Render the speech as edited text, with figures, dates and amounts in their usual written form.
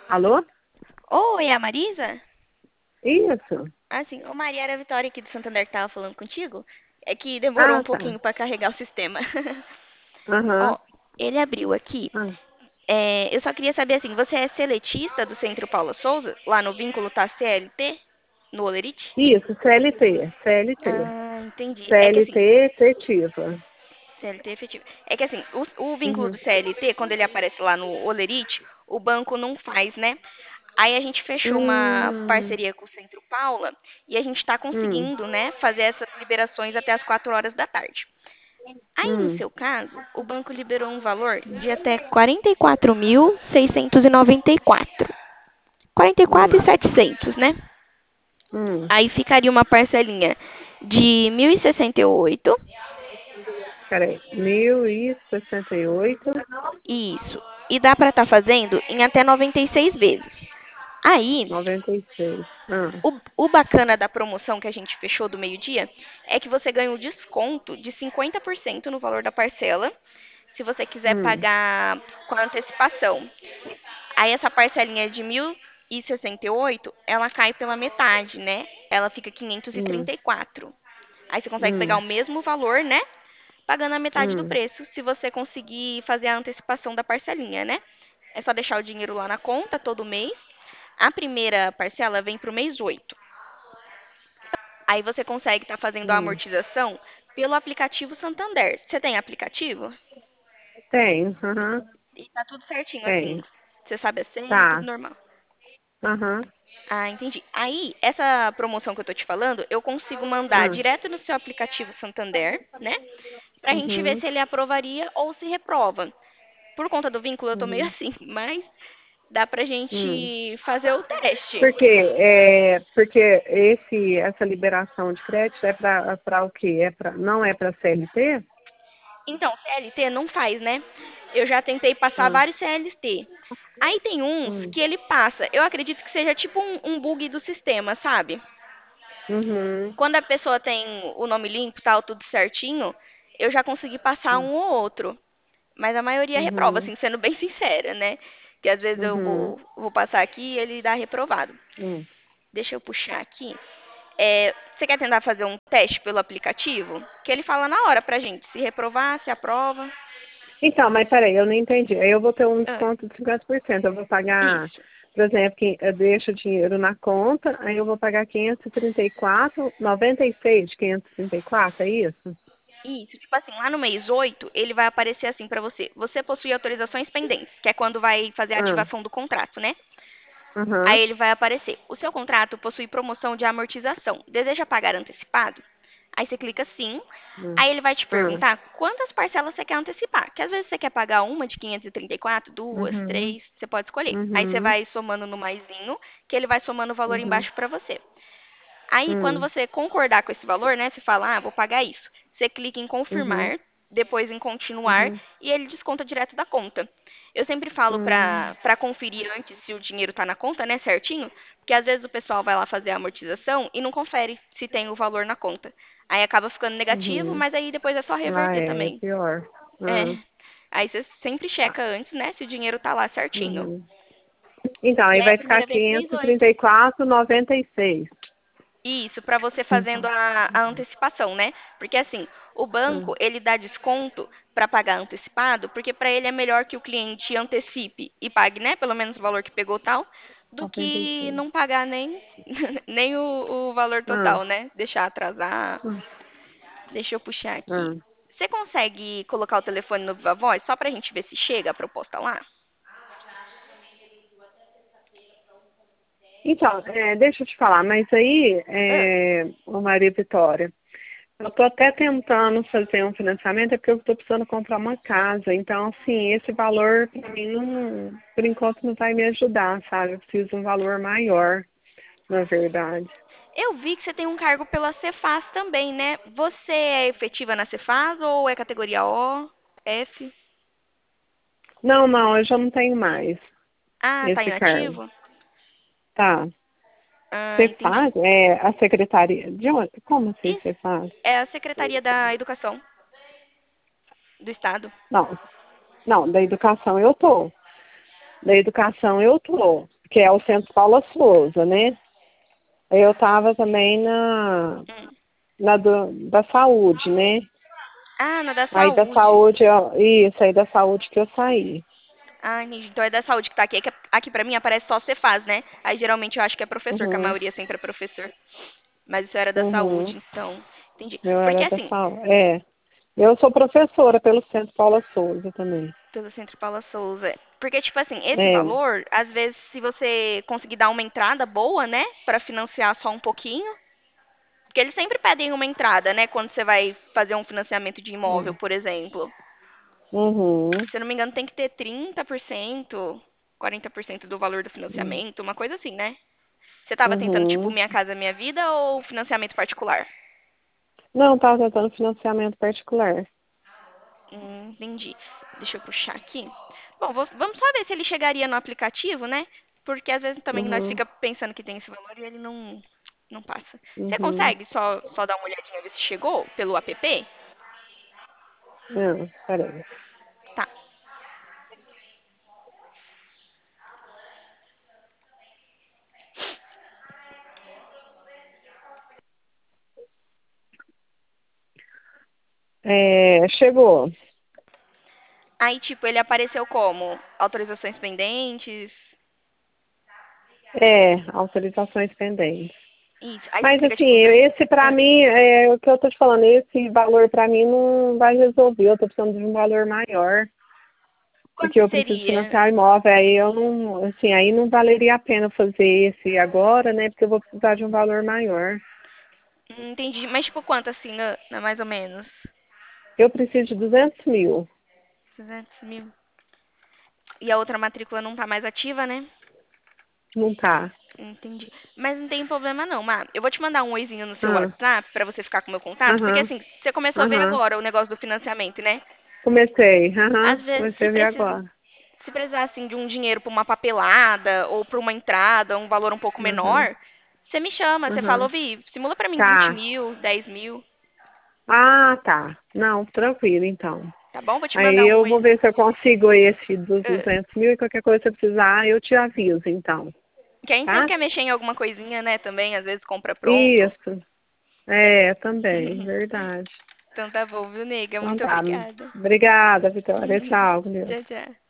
Alô? Oi, é a Marisa? Isso. Ah, sim. Ô, Maria, era a Vitória aqui do Santander que tava falando contigo. É que demorou um Ah, tá. pouquinho pra carregar o sistema. Aham. Ó, ele abriu aqui. Ah. Eu só queria saber assim, você é seletista do Centro Paula Souza? Lá no vínculo tá CLT? No Olerite? Isso, CLT. CLT. Ah, entendi. É que CLT assim, efetiva. CLT efetivo. É que assim, o vínculo do Uhum. CLT, quando ele aparece lá no Olerite, o banco não faz, né? Aí a gente fechou uma Hum, parceria com o Centro Paula e a gente está hum, conseguindo, né, fazer essas liberações até as 4 horas da tarde. Aí, no hum, seu caso, o banco liberou um valor de até 44.694. hum, 44.700, né? hum. Aí ficaria uma parcelinha de 1.068. Peraí. 1068. Isso. E dá para estar fazendo em até 96 vezes. Aí, 96. Ah. o bacana da promoção que a gente fechou do meio-dia é que você ganha um desconto de 50% no valor da parcela, se você quiser Hum, pagar com antecipação. Aí essa parcelinha de 1.068, ela cai pela metade, né? Ela fica hum, 534. Aí você consegue pegar o hum, mesmo valor, né? Pagando a metade do hum, preço, se você conseguir fazer a antecipação da parcelinha, né? É só deixar o dinheiro lá na conta todo mês. A primeira parcela vem para o mês 8. Aí você consegue estar fazendo a hum. amortização pelo aplicativo Santander. Você tem aplicativo? Tem. Aham. E tá tudo certinho, assim. Tem. Você sabe a senha, tudo Tá. normal. Aham. Ah, entendi. Aí, essa promoção que eu tô te falando, eu consigo mandar Ah. direto no seu aplicativo Santander, né? Pra gente ver Uhum. se ele aprovaria ou se reprova. Por conta do vínculo, eu tô meio Uhum. assim, mas dá pra Hum. gente fazer o teste. Porque essa liberação de crédito é para o quê? Não é para CLT? Então, CLT não faz, né? Eu já tentei passar Hum, vários CLT. Aí tem uns hum, que ele passa. Eu acredito que seja tipo um bug do sistema, sabe? uhum, Quando a pessoa tem o nome limpo, tal, tudo certinho, eu já consegui passar um ou outro. Mas a maioria reprova, uhum, assim, sendo bem sincera, né? Que às vezes eu uhum, vou passar aqui e ele dá reprovado. hum. Deixa eu puxar aqui. Você quer tentar fazer um teste pelo aplicativo? Que ele fala na hora pra gente, se reprovar, se aprova. Então, mas peraí, eu não entendi. Aí eu vou ter um Ah, desconto de 50%. Eu vou pagar, isso. por exemplo, que eu deixo o dinheiro na conta, aí eu vou pagar 534, 96 de 534, é isso? Isso, tipo assim, lá no mês 8 ele vai aparecer assim pra você. Você possui autorizações pendentes, que é quando vai fazer a Ah, ativação do contrato, né? aham, Aí ele vai aparecer. O seu contrato possui promoção de amortização. Deseja pagar antecipado? Aí você clica sim. hum, Aí ele vai te ah, perguntar quantas parcelas você quer antecipar. Que às vezes você quer pagar uma de 534, duas, uhum, três, você pode escolher. Aí você uhum, vai somando no maisinho, que ele vai somando o valor uhum, embaixo pra você. Aí, quando hum, você concordar com esse valor, né, você fala, vou pagar isso. Você clica em uhum, confirmar, depois em continuar uhum, e ele desconta direto da conta. Eu sempre falo hum, pra conferir antes se o dinheiro tá na conta, né, certinho, porque às vezes o pessoal vai lá fazer a amortização e não confere se tem o valor na conta. Aí acaba ficando negativo, uhum. mas aí depois é só Ah, reverter é também. pior. É. Ah, Aí você sempre tá. checa antes, né, se o dinheiro tá lá certinho. Uhum. Então, E aí aí a vai ficar primeira vez mês quinhentos e 8. trinta e quatro, 96. Isso, para você fazendo Uhum. a antecipação, né? Porque assim, o banco, Hum, ele dá desconto para pagar antecipado, porque para ele é melhor que o cliente antecipe e pague, né, pelo menos o valor que pegou tal, do que 96. não pagar nem nem o valor Ah, total, né? Deixar atrasar. ah, Deixa eu puxar aqui. ah. Você consegue colocar o telefone no Viva Voz só pra gente ver se chega a proposta lá? Então, deixa eu te falar, mas aí, Ah, ô Maria Vitória, eu estou até tentando fazer um financiamento, é porque eu estou precisando comprar uma casa. Então, assim, esse valor, para mim, não, por enquanto, não vai me ajudar, sabe? Eu preciso de um valor maior, na verdade. eu vi que você tem um cargo pela Cefaz também, né? Você é efetiva na Cefaz ou é categoria O, F? Não, não, eu já não tenho mais Ah, tá esse cargo. inativo? Tá. Ah, Você entendi. faz? A secretaria. De onde? Como assim Isso você faz? é a Secretaria da Educação do Estado. Não, não, da educação eu tô. Da educação eu tô. que é o Centro Paula Souza, né? Eu estava também Hum. da saúde, né? Ah, na da Aí da saúde. saúde, isso, aí da saúde que eu saí. Ah, entendi. Então é da saúde que tá aqui. É que aqui pra mim aparece só Cefaz, né? Aí geralmente eu acho que é professor, que a Uhum, maioria sempre é professor. Mas isso era da uhum. saúde, então. Entendi. Eu Porque era da assim, saúde. É. Eu sou professora pelo Centro Paula Souza também. pelo Centro Paula Souza. Porque, tipo assim, esse É. valor, às vezes, se você conseguir dar uma entrada boa, né? Pra financiar só um pouquinho. Porque eles sempre pedem uma entrada, né? Quando você vai fazer um financiamento de imóvel, É. por exemplo. Uhum. Se eu não me engano, tem que ter 30%, 40% do valor do financiamento, uma coisa assim, né? Você tava tentando, tipo, Uhum. Minha Casa Minha Vida ou financiamento particular? Não, estava tentando financiamento particular. Entendi. Deixa eu puxar aqui. Bom, vamos só ver se ele chegaria no aplicativo, né? Porque às vezes também nós Uhum. fica pensando que tem esse valor e ele não passa. Você Uhum. consegue só dar uma olhadinha ver se chegou pelo app? Não, peraí. Tá. É, chegou. Aí, tipo, ele apareceu como? Autorizações pendentes? Autorizações pendentes. Isso. Aí você Mas clica, assim, tipo, esse pra ah, mim, é o que eu tô te falando, esse valor pra mim não vai resolver. Eu tô precisando de um valor maior, porque quanto eu preciso seria? financiar o imóvel, aí eu não, assim, aí não valeria a pena fazer esse agora, né? Porque eu vou precisar de um valor maior. Entendi. Mas, tipo, quanto assim, mais ou menos? Eu preciso de 200 mil. 200.000. E a outra matrícula não tá mais ativa, né? Não tá. Entendi. Mas não tem problema não, Má. Eu vou te mandar um oizinho no seu Ah, WhatsApp pra você ficar com o meu contato, porque aham, assim, você começou a ver aham. agora o negócio do financiamento, né? Comecei, Às aham. vezes, Comecei a ver agora. se precisar assim de um dinheiro pra uma papelada ou pra uma entrada, um valor um pouco Aham, menor, você me chama, você fala, aham. ô Vi, simula pra mim 20 Tá. mil, 10 mil, Ah, tá. Não, tranquilo, então. tá bom? Vou te Aí mandar um eu vou ver oizinho. se eu consigo esse dos Ah, 200 mil e qualquer coisa que você precisar, eu te aviso, então. que a gente sempre Tá? quer mexer em alguma coisinha, né? Também, às vezes compra pronto. Isso. É, também, verdade. Então tá bom, viu, nega? Então Muito tá. obrigada. Obrigada, Vitória. Tchau, com Deus. Tchau, tchau.